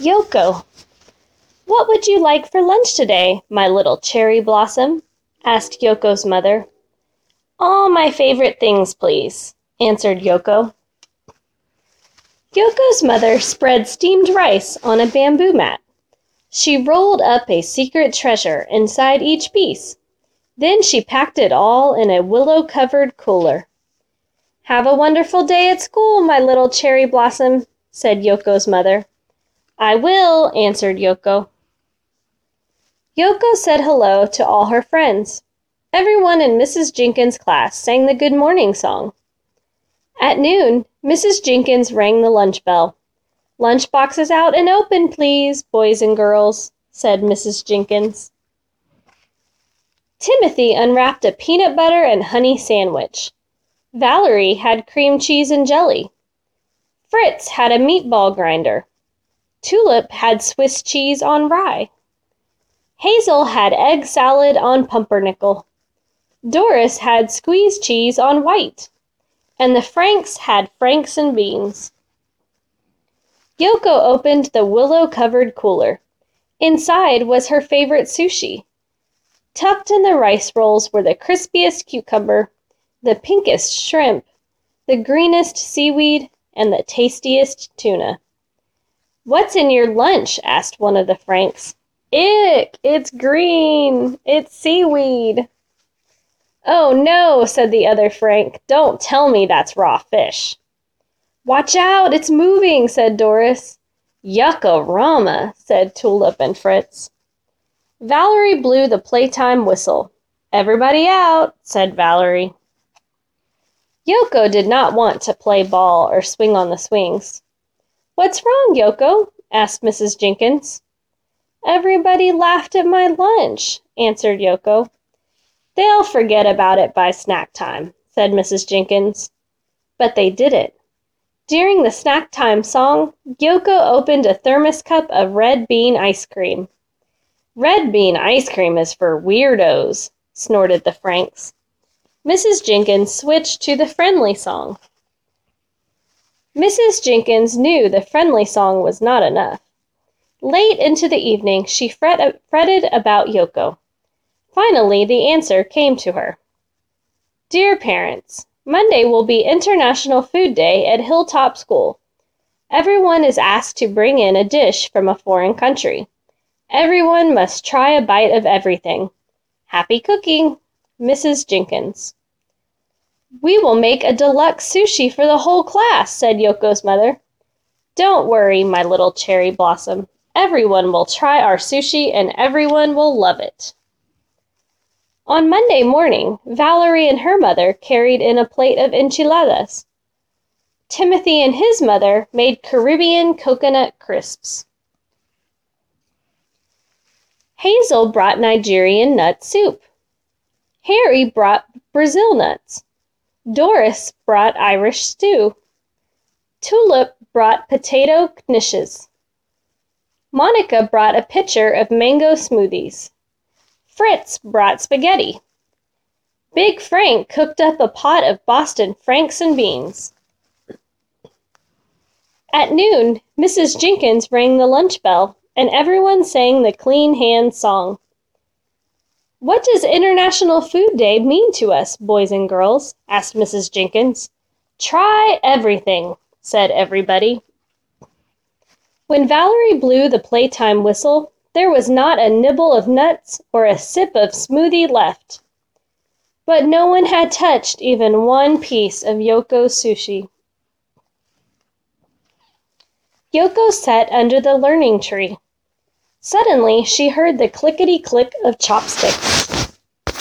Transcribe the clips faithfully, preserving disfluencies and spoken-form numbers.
Yoko, what would you like for lunch today, my little cherry blossom? Asked Yoko's mother. All my favorite things, please, answered Yoko. Yoko's mother spread steamed rice on a bamboo mat. She rolled up a secret treasure inside each piece. Then she packed it all in a willow-covered cooler. Have a wonderful day at school, my little cherry blossom, said Yoko's mother. I will, answered Yoko. Yoko said hello to all her friends. Everyone in Missus Jenkins' class sang the good morning song. At noon, Missus Jenkins rang the lunch bell. Lunch boxes out and open, please, boys and girls, said Missus Jenkins. Timothy unwrapped a peanut butter and honey sandwich. Valerie had cream cheese and jelly. Fritz had a meatball grinder. Tulip had Swiss cheese on rye. Hazel had egg salad on pumpernickel. Doris had squeezed cheese on white. And the Franks had franks and beans. Yoko opened the willow-covered cooler. Inside was her favorite sushi. Tucked in the rice rolls were the crispiest cucumber, the pinkest shrimp, the greenest seaweed, and the tastiest tuna. What's in your lunch? Asked one of the Franks. Ick! It's green! It's seaweed! Oh no, said the other Frank. Don't tell me that's raw fish. Watch out, it's moving, said Doris. Yucca-rama, said Tulip and Fritz. Valerie blew the playtime whistle. Everybody out, said Valerie. Yoko did not want to play ball or swing on the swings. What's wrong, Yoko? Asked Missus Jenkins. Everybody laughed at my lunch, answered Yoko. They'll forget about it by snack time, said Missus Jenkins. But they didn't. During the snack time song, Yoko opened a thermos cup of red bean ice cream. Red bean ice cream is for weirdos, snorted the Franks. Missus Jenkins switched to the friendly song. Missus Jenkins knew the friendly song was not enough. Late into the evening, she fret- fretted about Yoko. Finally, the answer came to her. Dear parents, Monday will be International Food Day at Hilltop School. Everyone is asked to bring in a dish from a foreign country. Everyone must try a bite of everything. Happy cooking, Missus Jenkins. We will make a deluxe sushi for the whole class, said Yoko's mother. Don't worry, my little cherry blossom. Everyone will try our sushi and everyone will love it. On Monday morning, Valerie and her mother carried in a plate of enchiladas. Timothy and his mother made Caribbean coconut crisps. Hazel brought Nigerian nut soup. Harry brought Brazil nuts. Doris brought Irish stew. Tulip brought potato knishes. Monica brought a pitcher of mango smoothies. Fritz brought spaghetti. Big Frank cooked up a pot of Boston Franks and beans. At noon, Missus Jenkins rang the lunch bell, and everyone sang the Clean Hands song. What does International Food Day mean to us, boys and girls? Asked Missus Jenkins. Try everything, said everybody. When Valerie blew the playtime whistle, there was not a nibble of nuts or a sip of smoothie left. But no one had touched even one piece of Yoko's sushi. Yoko sat under the learning tree. Suddenly, she heard the clickety-click of chopsticks.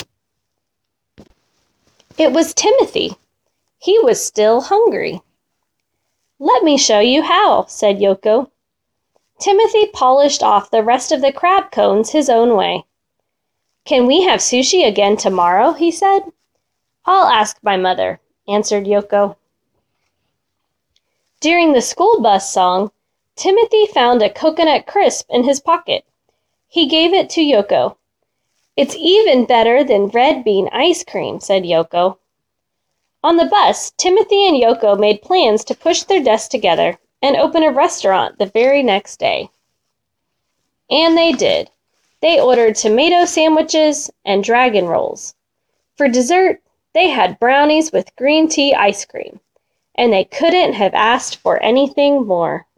It was Timothy. He was still hungry. Let me show you how, said Yoko. Timothy polished off the rest of the crab cones his own way. Can we have sushi again tomorrow? He said. I'll ask my mother, answered Yoko. During the school bus song, Timothy found a coconut crisp in his pocket. He gave it to Yoko. It's even better than red bean ice cream, said Yoko. On the bus, Timothy and Yoko made plans to push their desks together and open a restaurant the very next day. And they did. They ordered tomato sandwiches and dragon rolls. For dessert, they had brownies with green tea ice cream, and they couldn't have asked for anything more.